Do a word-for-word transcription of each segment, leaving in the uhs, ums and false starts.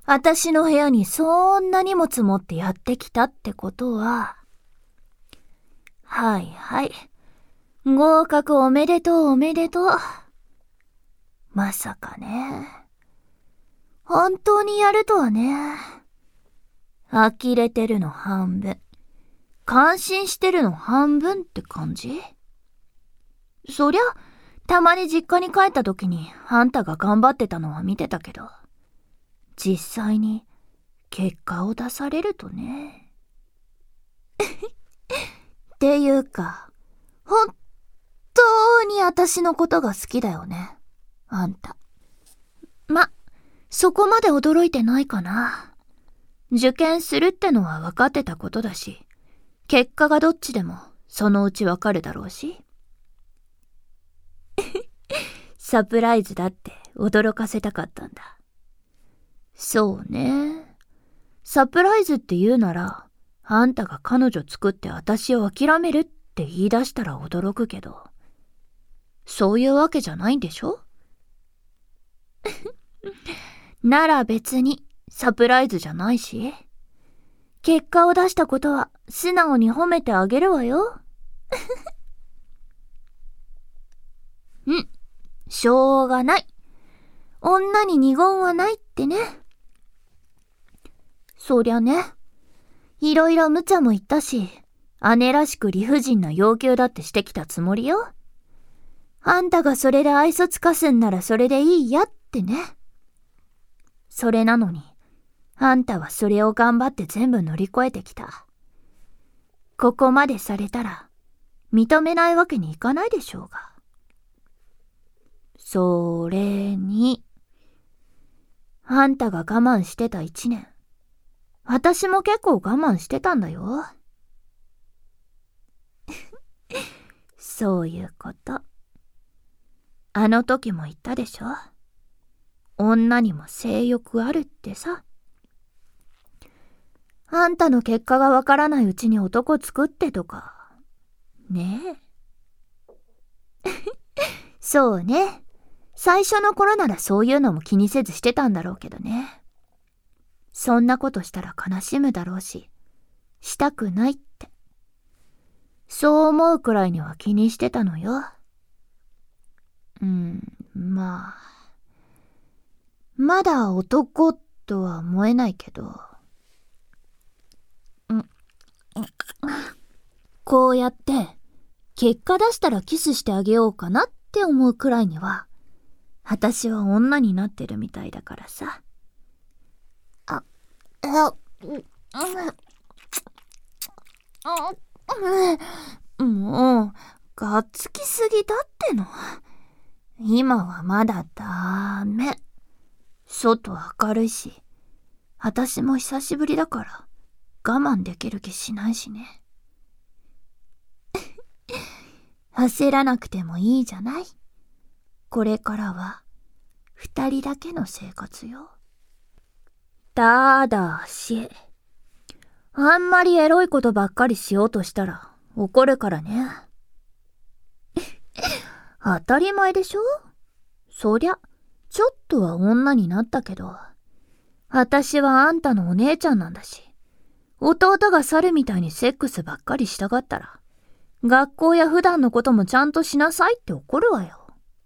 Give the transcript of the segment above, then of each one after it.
私の部屋にそんな荷物持ってやってきたってことは、はいはい。合格おめでとうおめでとう。まさかね。本当にやるとはね。呆れてるの半分。感心してるの半分って感じ？そりゃ、たまに実家に帰った時にあんたが頑張ってたのは見てたけど、実際に結果を出されるとね。っていうか、本当に私のことが好きだよね、あんた。ま、そこまで驚いてないかな。受験するってのは分かってたことだし、結果がどっちでもそのうち分かるだろうし。サプライズだって驚かせたかったんだ。そうね。サプライズって言うなら、あんたが彼女作って私を諦めるって言い出したら驚くけど、そういうわけじゃないんでしょ？なら別にサプライズじゃないし、結果を出したことは素直に褒めてあげるわよ。うん、しょうがない。女に二言はないってね。そりゃね、いろいろ無茶も言ったし、姉らしく理不尽な要求だってしてきたつもりよ。あんたがそれで愛想つかすんならそれでいいやってね。それなのに、あんたはそれを頑張って全部乗り越えてきた。ここまでされたら、認めないわけにいかないでしょうが。それに、あんたが我慢してた一年、私も結構我慢してたんだよ。そういうこと。あの時も言ったでしょ。女にも性欲あるってさ。あんたの結果がわからないうちに男作ってとか。ねえ。そうね。最初の頃ならそういうのも気にせずしてたんだろうけどね。そんなことしたら悲しむだろうし、したくないって。そう思うくらいには気にしてたのよ。うん、まあ。まだ男とは思えないけど。うん、こうやって、結果出したらキスしてあげようかなって思うくらいには、私は女になってるみたいだからさ。あ、あ、うん、もう、がっつきすぎだっての。今はまだダメ。外明るいし、私も久しぶりだから我慢できる気しないしね。焦らなくてもいいじゃない。これからは二人だけの生活よ。ただし、あんまりエロいことばっかりしようとしたら怒るからね。当たり前でしょ？そりゃ、ちょっとは女になったけど、私はあんたのお姉ちゃんなんだし、弟が猿みたいにセックスばっかりしたがったら、学校や普段のこともちゃんとしなさいって怒るわよ。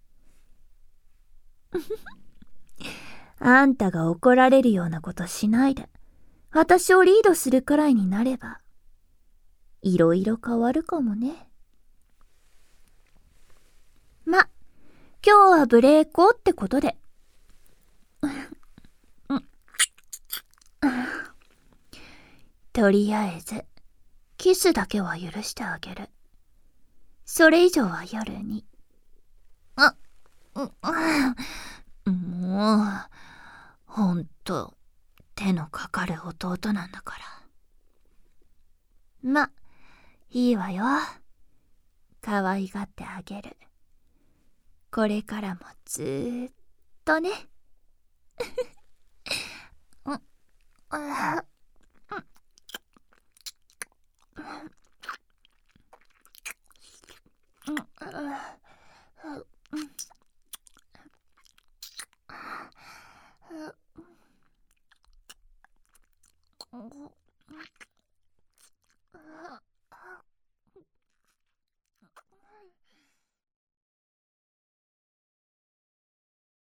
あんたが怒られるようなことしないで、私をリードするくらいになれば、いろいろ変わるかもね。ま、今日はブレーコーってことで。とりあえず、キスだけは許してあげる。それ以上は夜に。あ、う、もう、ほんと、手のかかる弟なんだから。ま、いいわよ。可愛がってあげる。これからもずーっとね。うん、あ、うん、うんご、